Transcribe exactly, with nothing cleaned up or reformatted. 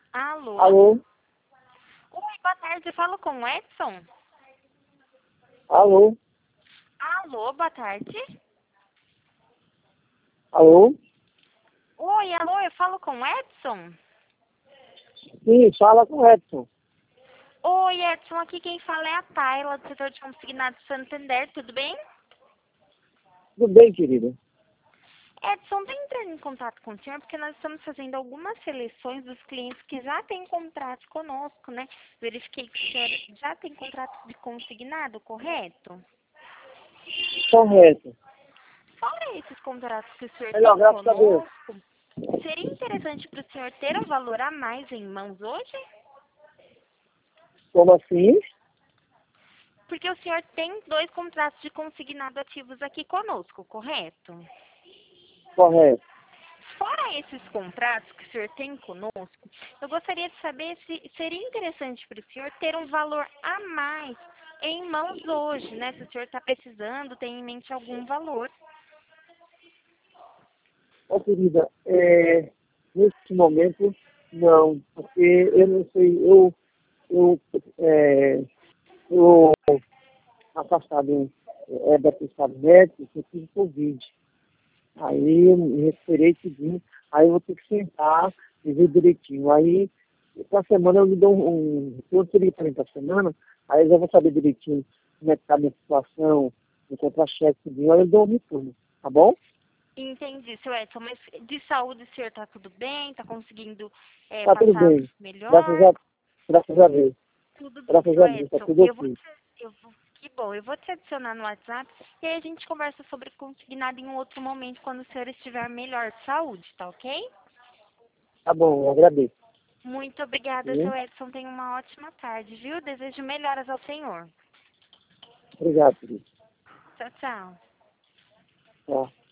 Alô? Alô? Oi, boa tarde. Eu falo com o Edson? Alô? Alô, boa tarde. Alô? Oi, alô, eu falo com o Edson? Sim, fala com o Edson. Oi, Edson, aqui quem fala é a Tayla, do setor de consignado Santander, tudo bem? Tudo bem, querida? Edson, estou entrando em contato com o senhor porque nós estamos fazendo algumas seleções dos clientes que já têm contrato conosco, né? Verifiquei que o senhor já tem contrato de consignado, correto? Correto. Fora esses contratos que o senhor Melhor, tem graças a Deus. conosco, seria interessante para o senhor ter um valor a mais em mãos hoje? Como assim? Porque o senhor tem dois contratos de consignado ativos aqui conosco, correto? Correto. Fora esses contratos que o senhor tem conosco, eu gostaria de saber se seria interessante para o senhor ter um valor a mais em mãos hoje, né? Se o senhor está precisando, tem em mente algum valor. Ó, querida, é, nesse momento, não. Porque eu não sei, eu, eu, é, eu afastado é, da prestado médico, eu tive Covid. Aí eu me recuperei tudinho. Aí eu vou ter que sentar e ver direitinho. Aí, pra semana eu me dou um. um eu teria para mim pra semana, aí eu já vou saber direitinho como é que tá a minha situação, encontrar cheque, tudinho. Aí eu dou um retorno, tá bom? Entendi, seu Edson, mas de saúde o senhor está tudo bem? Está conseguindo é, Tá tudo passar bem. Graças melhor? a, graças a Deus. Tudo bem, Graças seu a Deus, tá Edson. tudo Eu vou ok. te, eu vou, que bom, eu vou te adicionar no WhatsApp e aí a gente conversa sobre consignado em um outro momento quando o senhor estiver melhor de saúde, tá ok? Tá bom, eu agradeço. Muito obrigada, Sim? seu Edson. Tenha uma ótima tarde, viu? Desejo melhoras ao senhor. Obrigado, querido. Tchau, tchau. Tá.